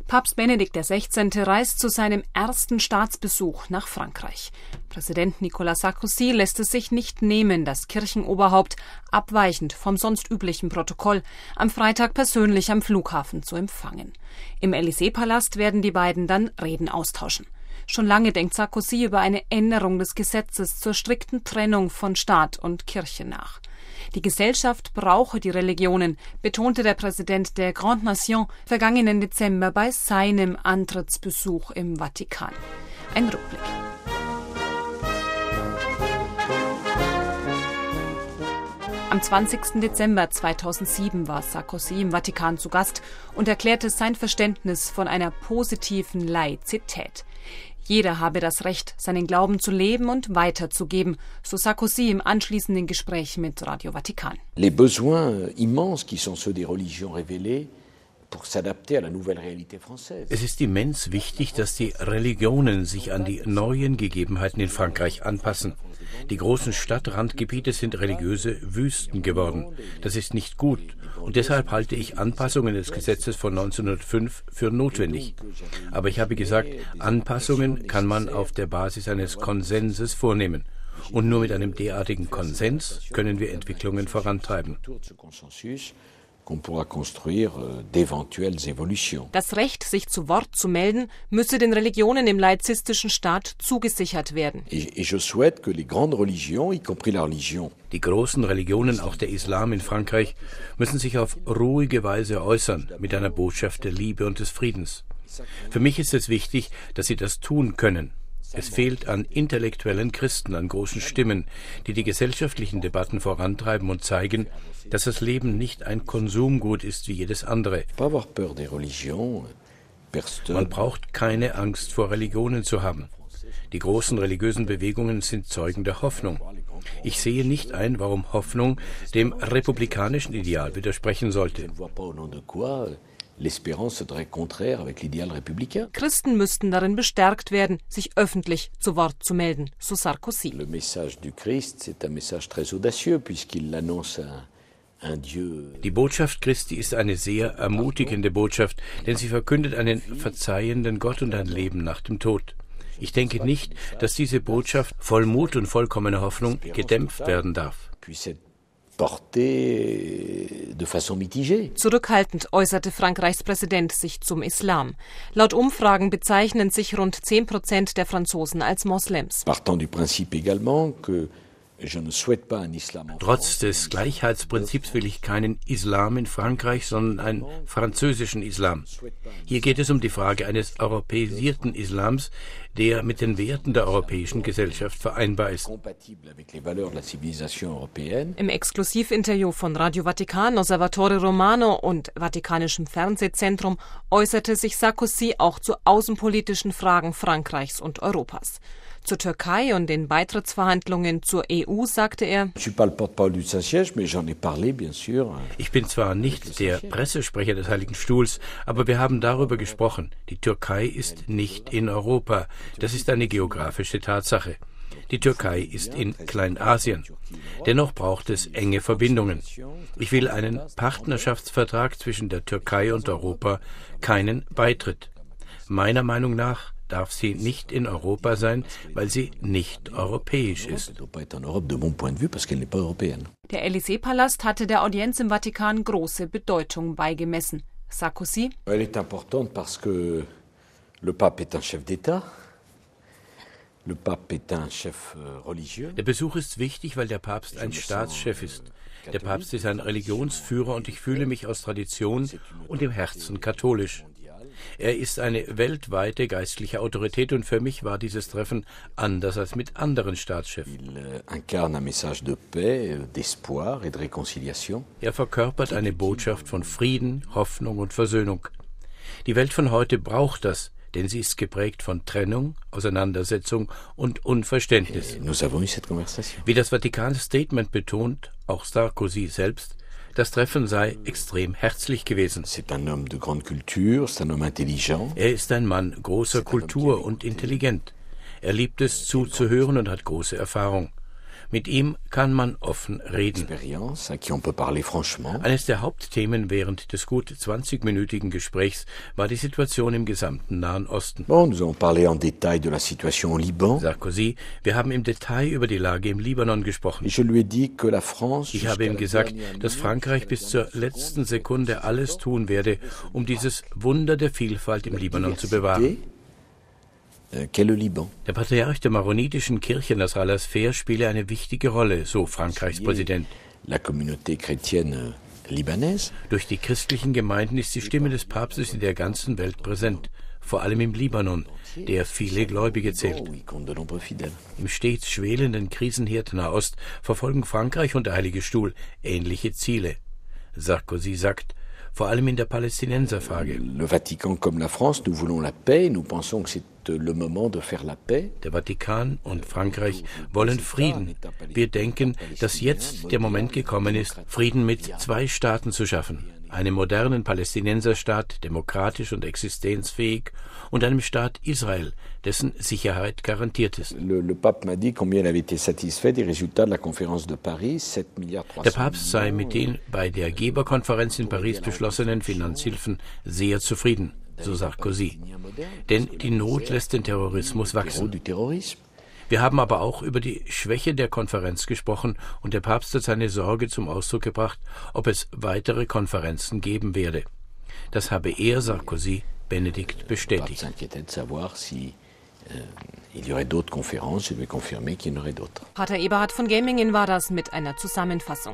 Papst Benedikt XVI. Reist zu seinem ersten Staatsbesuch nach Frankreich. Präsident Nicolas Sarkozy lässt es sich nicht nehmen, das Kirchenoberhaupt, abweichend vom sonst üblichen Protokoll, am Freitag persönlich am Flughafen zu empfangen. Im Élysée-Palast werden die beiden dann Reden austauschen. Schon lange denkt Sarkozy über eine Änderung des Gesetzes zur strikten Trennung von Staat und Kirche nach. Die Gesellschaft brauche die Religionen, betonte der Präsident der Grande Nation vergangenen Dezember bei seinem Antrittsbesuch im Vatikan. Ein Rückblick. Am 20. Dezember 2007 war Sarkozy im Vatikan zu Gast und erklärte sein Verständnis von einer positiven Laizität. Jeder habe das Recht, seinen Glauben zu leben und weiterzugeben, so Sarkozy im anschließenden Gespräch mit Radio Vatikan. Les besoins immenses qui sont ceux des religions révélées pour s'adapter à la nouvelle réalité française. Es ist immens wichtig, dass die Religionen sich an die neuen Gegebenheiten in Frankreich anpassen. Die großen Stadtrandgebiete sind religiöse Wüsten geworden. Das ist nicht gut. Und deshalb halte ich Anpassungen des Gesetzes von 1905 für notwendig. Aber ich habe gesagt, Anpassungen kann man auf der Basis eines Konsenses vornehmen. Und nur mit einem derartigen Konsens können wir Entwicklungen vorantreiben. Das Recht, sich zu Wort zu melden, müsse den Religionen im laizistischen Staat zugesichert werden. Die großen Religionen, auch der Islam in Frankreich, müssen sich auf ruhige Weise äußern, mit einer Botschaft der Liebe und des Friedens. Für mich ist es wichtig, dass sie das tun können. Es fehlt an intellektuellen Christen, an großen Stimmen, die die gesellschaftlichen Debatten vorantreiben und zeigen, dass das Leben nicht ein Konsumgut ist wie jedes andere. Man braucht keine Angst vor Religionen zu haben. Die großen religiösen Bewegungen sind Zeugen der Hoffnung. Ich sehe nicht ein, warum Hoffnung dem republikanischen Ideal widersprechen sollte. Christen müssten darin bestärkt werden, sich öffentlich zu Wort zu melden, so Sarkozy. Die Botschaft Christi ist eine sehr ermutigende Botschaft, denn sie verkündet einen verzeihenden Gott und ein Leben nach dem Tod. Ich denke nicht, dass diese Botschaft voll Mut und vollkommener Hoffnung gedämpft werden darf. Zurückhaltend äußerte Frankreichs Präsident sich zum Islam. Laut Umfragen bezeichnen sich rund 10% der Franzosen als Moslems. Trotz des Gleichheitsprinzips will ich keinen Islam in Frankreich, sondern einen französischen Islam. Hier geht es um die Frage eines europäisierten Islams, der mit den Werten der europäischen Gesellschaft vereinbar ist. Im Exklusivinterview von Radio Vatikan, Osservatore Romano und Vatikanischem Fernsehzentrum äußerte sich Sarkozy auch zu außenpolitischen Fragen Frankreichs und Europas. Zur Türkei und den Beitrittsverhandlungen zur EU sagte er: Ich bin zwar nicht der Pressesprecher des Heiligen Stuhls, aber wir haben darüber gesprochen. Die Türkei ist nicht in Europa. Das ist eine geografische Tatsache. Die Türkei ist in Kleinasien. Dennoch braucht es enge Verbindungen. Ich will einen Partnerschaftsvertrag zwischen der Türkei und Europa, keinen Beitritt. Meiner Meinung nach darf sie nicht in Europa sein, weil sie nicht europäisch ist. Der Élysée-Palast hatte der Audienz im Vatikan große Bedeutung beigemessen. Sarkozy: Elle est importante parce que le pape est un chef d'État. Le pape est un chef religieux. Der Besuch ist wichtig, weil der Papst ein Staatschef ist. Der Papst ist ein Religionsführer und ich fühle mich aus Tradition und im Herzen katholisch. Er ist eine weltweite geistliche Autorität und für mich war dieses Treffen anders als mit anderen Staatschefs. Er verkörpert eine Botschaft von Frieden, Hoffnung und Versöhnung. Die Welt von heute braucht das, denn sie ist geprägt von Trennung, Auseinandersetzung und Unverständnis. Wie das Vatikan-Statement betont, auch Sarkozy selbst, das Treffen sei extrem herzlich gewesen. Er ist ein Mann großer Kultur und intelligent. Er liebt es zuzuhören und hat große Erfahrung. Mit ihm kann man offen reden. Eines der Hauptthemen während des gut 20-minütigen Gesprächs war die Situation im gesamten Nahen Osten. Sarkozy, wir haben im Detail über die Lage im Libanon gesprochen. Ich habe ihm gesagt, dass Frankreich bis zur letzten Sekunde alles tun werde, um dieses Wunder der Vielfalt im Libanon zu bewahren. Der Patriarch der maronitischen Kirche Nasr al-Asfer spiele eine wichtige Rolle, so Frankreichs Präsident. Durch die christlichen Gemeinden ist die Stimme des Papstes in der ganzen Welt präsent, vor allem im Libanon, der viele Gläubige zählt. Im stets schwelenden Krisenherd Nahost verfolgen Frankreich und der Heilige Stuhl ähnliche Ziele. Sarkozy sagt, vor allem in der Palästinenserfrage. Der Vatikan und Frankreich wollen Frieden. Wir denken, dass jetzt der Moment gekommen ist, Frieden mit 2 Staaten zu schaffen. Einem modernen Palästinenserstaat, demokratisch und existenzfähig, und einem Staat Israel, dessen Sicherheit garantiert ist. Der Papst sei mit den bei der Geberkonferenz in Paris beschlossenen Finanzhilfen sehr zufrieden, so Sarkozy. Denn die Not lässt den Terrorismus wachsen. Wir haben aber auch über die Schwäche der Konferenz gesprochen und der Papst hat seine Sorge zum Ausdruck gebracht, ob es weitere Konferenzen geben werde. Das habe er, Sarkozy, Benedikt bestätigt. Pater Eberhard von Gemingen war das mit einer Zusammenfassung.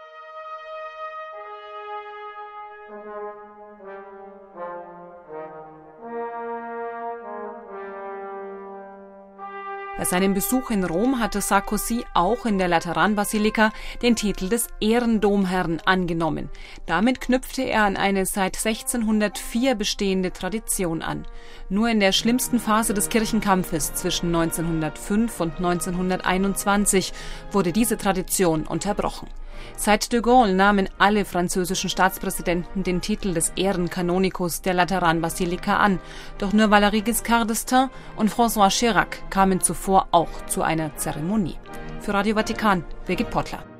Bei seinem Besuch in Rom hatte Sarkozy auch in der Lateranbasilika den Titel des Ehrendomherrn angenommen. Damit knüpfte er an eine seit 1604 bestehende Tradition an. Nur in der schlimmsten Phase des Kirchenkampfes zwischen 1905 und 1921 wurde diese Tradition unterbrochen. Seit de Gaulle nahmen alle französischen Staatspräsidenten den Titel des Ehrenkanonikus der Lateranbasilika an. Doch nur Valéry Giscard d'Estaing und François Chirac kamen zuvor auch zu einer Zeremonie. Für Radio Vatikan, Birgit Pottler.